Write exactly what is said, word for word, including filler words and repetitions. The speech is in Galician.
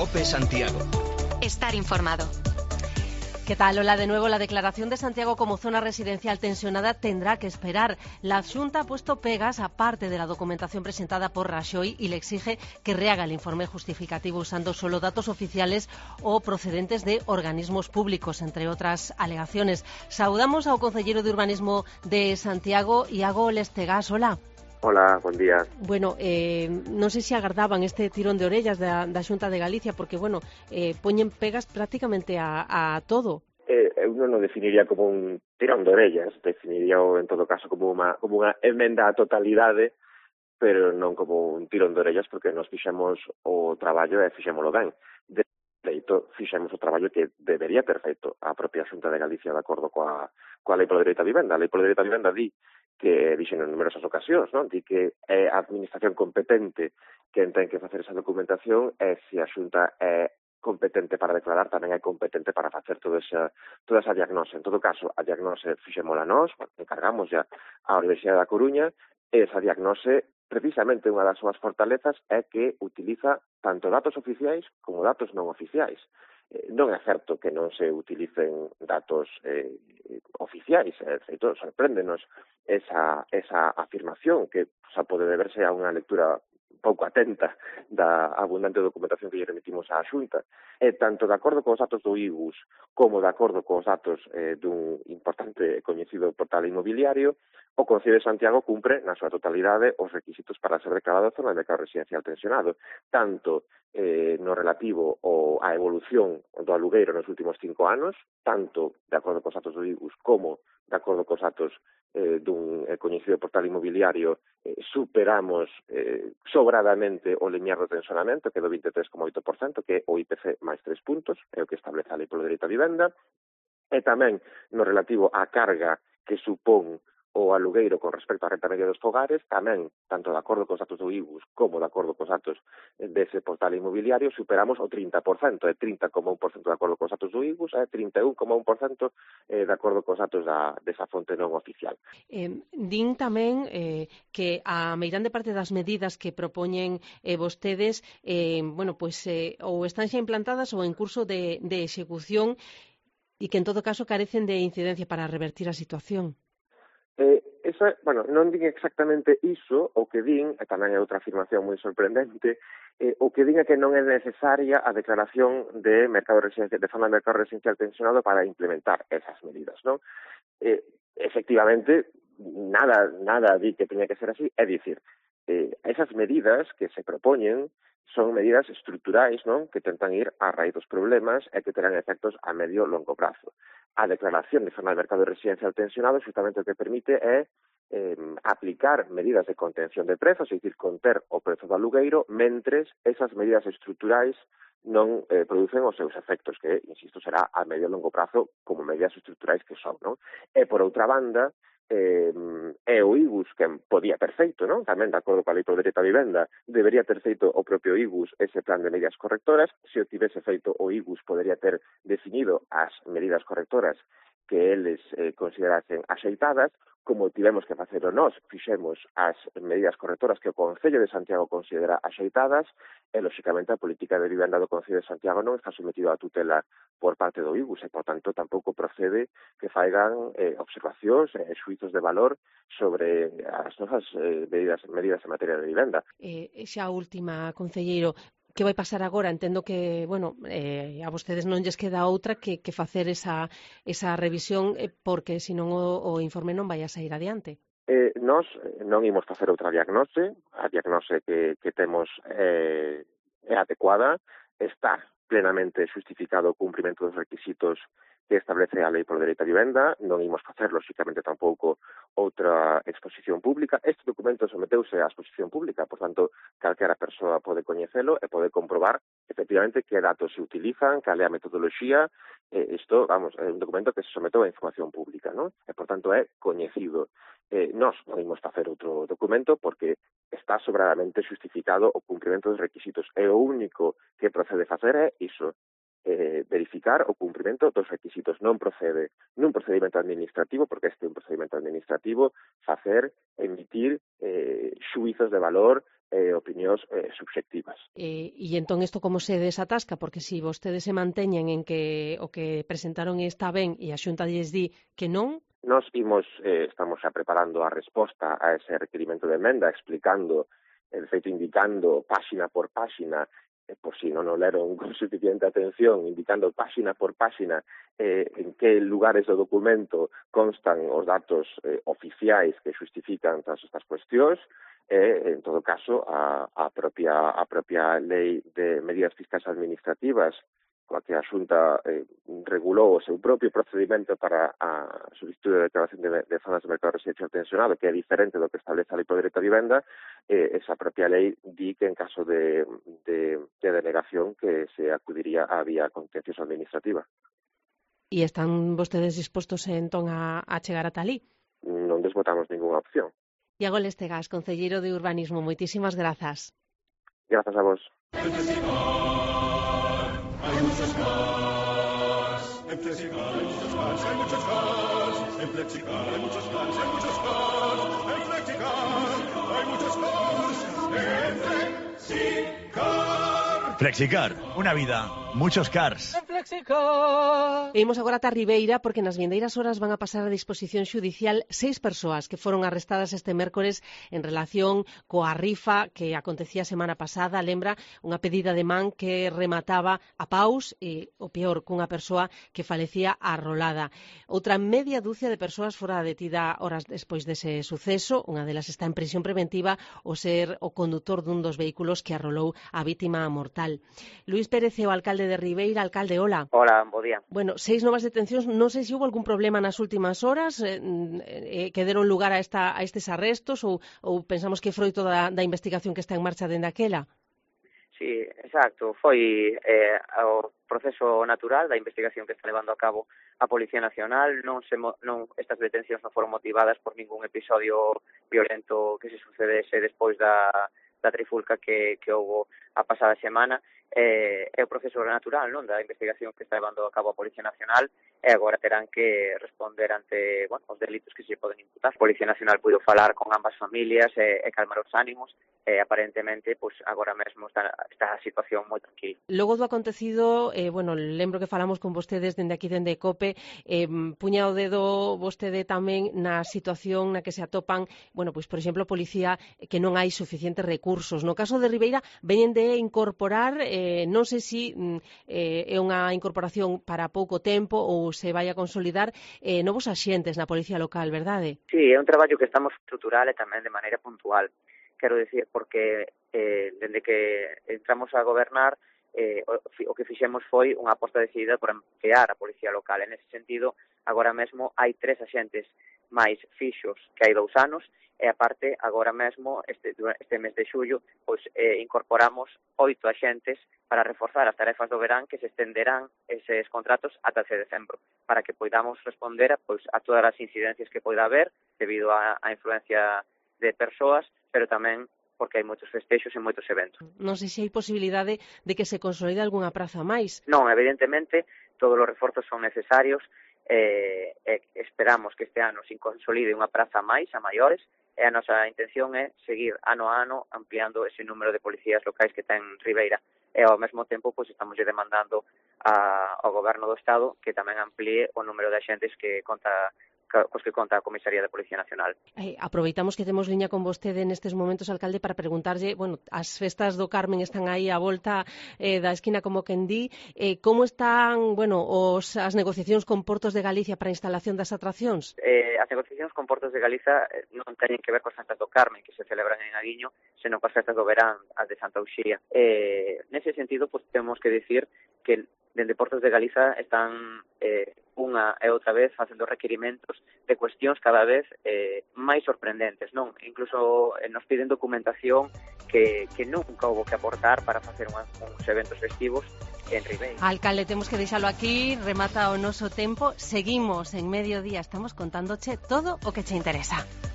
COPE Santiago. Estar informado. ¿Qué tal? Hola de nuevo. La declaración de Santiago como zona residencial tensionada tendrá que esperar. La Xunta ha puesto pegas a parte de la documentación presentada por Rajoy y le exige que rehaga el informe justificativo usando solo datos oficiales o procedentes de organismos públicos, entre otras alegaciones. Saudamos ao concelleiro de Urbanismo de Santiago, Iago Lestegas. Hola. Hola, buen día. Bueno, eh, non sei se agardaban este tirón de orellas da, da Xunta de Galicia, porque, bueno, eh, poñen pegas prácticamente a, a todo. Eh, eu non o definiría como un tirón de orellas, definiría en todo caso como unha, como unha emenda á totalidade, pero non como un tirón de orellas, porque nos fixemos o traballo e fixémolo ben. De feito, fixemos o traballo que debería ter feito a propia Xunta de Galicia de acordo coa, coa Lei polo Dereito á Vivenda. A Lei polo Dereito á Vivenda di que dixen en numerosas ocasións, non? Di que é a administración competente quen ten que facer esa documentación e se a Xunta é competente para declarar, tamén é competente para facer toda esa, toda esa diagnose. En todo caso, a diagnose fixémola nós, encargamos ya á Universidade da Coruña, e esa diagnose, precisamente unha das súas fortalezas, é que utiliza tanto datos oficiais como datos non oficiais. Eh, non é certo que non se utilicen datos eh, oficiais, é feito, sorpréndenos esa, esa afirmación que xa pode deberse a unha lectura pouco atenta da abundante documentación que lle remitimos á Xunta. E tanto de acordo cos datos do I B U S como de acordo cos datos eh, dun importante e coñecido portal inmobiliario, o Concello de Santiago cumpre na súa totalidade os requisitos para ser declarado zona de mercado residencial tensionado, tanto eh, no relativo ao, á evolución do alugueiro nos últimos cinco anos, tanto de acordo cos datos do I B U S como de acordo cos datos eh, dun eh, coñecido portal inmobiliario, eh, superamos eh, sobradamente o limiar do tensionamento, que é do vinte e tres coma oito por cento, que é o I P C máis tres puntos, é o que establece a Lei polo Dereito á Vivenda, e tamén no relativo á carga que supón o alugueiro con respecto á renta media dos fogares, tamén, tanto de acordo cos datos do I B U S como de acordo cos datos dese portal inmobiliario, superamos o trinta por cento, é trinta coma un por cento de acordo cos datos do I B U S, é trinta e un coma un por cento de acordo cos datos da, desa fonte non oficial. Eh, din tamén eh, que a meirande parte das medidas que propoñen eh, vostedes, eh, bueno, pues, eh, ou están xa implantadas ou en curso de, de execución e que en todo caso carecen de incidencia para revertir a situación. Eh, esa, bueno, non din exactamente iso, o que din, e tamén é outra afirmación moi sorprendente, eh, o que din é que non é necesaria a declaración de mercado residencial, de zona de mercado residencial tensionado para implementar esas medidas, non? Eh, efectivamente, nada, nada di que teña que ser así, é dicir, eh, esas medidas que se propoñen son medidas estruturais, non? Que tentan ir a raíz dos problemas e que terán efectos a medio e longo prazo. A declaración de zona de mercado residencial tensionado justamente o que permite é eh, aplicar medidas de contención de prezos, é dicir, conter o prezo do alugueiro, mentres esas medidas estruturais non eh, producen os seus efectos, que, insisto, será a medio e longo prazo como medidas estruturais que son, non? E, por outra banda, eh, é o I B U S que podía ter feito, non? Tamén, de acordo coa Lei polo Dereito á Vivenda, debería ter feito o propio I B U S ese plan de medidas correctoras. Se o tivese feito o I B U S, podería ter definido as medidas correctoras que eles eh, considerasen axeitadas, como tivemos que facelo nós, fixemos as medidas correctoras que o Concello de Santiago considera axeitadas, e, lóxicamente, a política de vivenda do Concello de Santiago non está sometido a tutela por parte do I B U S, e, por tanto, tampouco procede que faigan eh, observacións e eh, xuizos de valor sobre as nosas eh, medidas, medidas en materia de vivenda. Eh, xa última, concelleiro, que vai pasar agora? Entendo que, bueno, eh, a vostedes non lles queda outra que, que facer esa, esa revisión, eh, porque senón o, o informe non vai a sair adiante. Eh, nós non imos facer outra diagnose, a diagnose que, que temos eh, é adecuada, está plenamente justificado o cumprimento dos requisitos que establece a Lei polo Dereito á Vivenda, non imos facer, lóxicamente, tampouco outra exposición pública. Este documento someteuse á exposición pública, por tanto, calquera persoa pode coñecelo e pode comprobar, efectivamente, que datos se utilizan, cal é a metodoloxía. Eh, isto, vamos, é un documento que se someteu á información pública, non? E, por tanto, é coñecido. Eh, nós non imos facer outro documento porque está sobradamente justificado o cumprimento dos requisitos. E o único que procede facer é iso, eh, verificar o cumprimento dos requisitos. Non procede nun procedimento administrativo, porque este é un procedimento administrativo, facer, emitir eh, xuizos de valor e eh, opinións eh, subxectivas. E, e entón isto como se desatasca? Porque se si vostedes se manteñen en que o que presentaron está ben e a Xunta lles di que non, Nos imos, eh, estamos xa preparando a resposta a ese requerimento de emenda, explicando, de feito indicando páxina por páxina, eh, por si non o leron con suficiente atención, indicando páxina por páxina eh, en que lugares do documento constan os datos eh, oficiais que justifican todas estas cuestións, e, eh, en todo caso, a, a, propia, a propia lei de medidas fiscais administrativas, coa que a Xunta eh, regulou o seu propio procedimento para a solicitud de declaración de, de zonas de mercado residencial tensionado, que é diferente do que establece a Lei do Dereito a Vivenda, eh, esa propia lei di que en caso de, de, de denegación que se acudiría á vía contenciosa administrativa. E están vostedes dispostos entón a, a chegar ata alí? Non desbotamos ninguna opción. Iago Lestegas, concelleiro de Urbanismo, moitísimas grazas. Grazas a vos. Hay muchos cars, en Flexicar hay muchos cars, hay muchos cars, en Flexicar hay muchos cars, hay muchos cars, en Flexicar hay muchos cars, en Flexicar. Flexicar, una vida, muchos cars. En Flexicar. E imos agora ata Ribeira porque nas vindeiras horas van a pasar a disposición xudicial seis persoas que foron arrestadas este mércores en relación coa rifa que acontecía a semana pasada. Lembra unha pedida de man que remataba a paus e, o peor, cunha persoa que falecía arrolada. Outra media dúcia de persoas fora detida horas despois dese suceso. Unha delas está en prisión preventiva o ser o condutor dun dos vehículos que arrolou a vítima mortal. Luís Pérez é o alcalde de Ribeira. Alcalde, hola. Hola, bo día. Bueno, seis novas detencións, non sei se houve algún problema nas últimas horas eh, eh, que deron lugar a, esta, a estes arrestos ou, ou pensamos que foi toda da investigación que está en marcha dende aquela? Sí, exacto. Foi eh, o proceso natural da investigación que está levando a cabo a Policía Nacional. Non se mo, non, estas detencións non foron motivadas por ningún episodio violento que se sucedese despois da, da trifulca que, que houve a pasada semana. Eh, é o proceso natural, non, da investigación que está levando a cabo a Policía Nacional e agora terán que responder ante, bueno, os delitos que se poden imputar. A Policía Nacional puido falar con ambas familias e, e calmar os ánimos e aparentemente, pois, agora mesmo está, está a situación moi tranquila. Logo do acontecido, eh, bueno, lembro que falamos con vostedes dende aquí, dende COPE, eh, puña o dedo vostede tamén na situación na que se atopan, bueno, pois, por exemplo, policía que non hai suficientes recursos. No caso de Ribeira, veñen de incorporar eh, Eh, non sei se eh, é unha incorporación para pouco tempo ou se vai a consolidar eh, novos axentes na Policía Local, verdade? Sí, é un traballo que estamos estrutural e tamén de maneira puntual. Quero dicir, porque eh, dende que entramos a gobernar, eh, o, o que fixemos foi unha aposta decidida por ampliar a Policía Local. En ese sentido, agora mesmo hai tres axentes máis fixos que hai dous anos, e aparte, agora mesmo, este, este mes de xullo, pois, eh, incorporamos oito axentes para reforzar as tarefas do verán que se estenderán eses contratos ata ese decembro, para que poidamos responder a, pois, a todas as incidencias que poida haber debido á influencia de persoas, pero tamén porque hai moitos festexos e moitos eventos. Non sei se hai posibilidade de que se consolide algunha praza máis. Non, evidentemente, todos os reforzos son necesarios, e eh, eh, esperamos que este ano se consolide unha praza máis a maiores, e a nosa intención é seguir ano a ano ampliando ese número de policías locais que ten Ribeira. E ao mesmo tempo, pois, estamos demandando a, ao Goberno do Estado que tamén amplíe o número de axentes que conta cos que conta a Comisaría de Policía Nacional. Eh, aproveitamos que temos liña con vostede nestes momentos, alcalde, para preguntarlle, bueno, as festas do Carmen están aí á volta eh, da esquina, como quen di, eh, como están, bueno, os, as negociacións con Portos de Galicia para a instalación das atraccións? Eh, as negociacións con Portos de Galiza eh, non teñen que ver coas festas do Carmen, que se celebran en Aguiño, senón coas festas do verán, as de Santa Uxía. Eh, nese sentido, pues, temos que decir que dende Portos de Galiza están eh, unha e outra vez facendo requerimentos de cuestións cada vez eh, máis sorprendentes, non? Incluso eh, nos piden documentación que, que nunca houve que aportar para facer unha, uns eventos festivos en Ribeira. Alcalde, temos que deixalo aquí, remata o noso tempo, seguimos en Mediodía, estamos contándoche todo o que che interesa.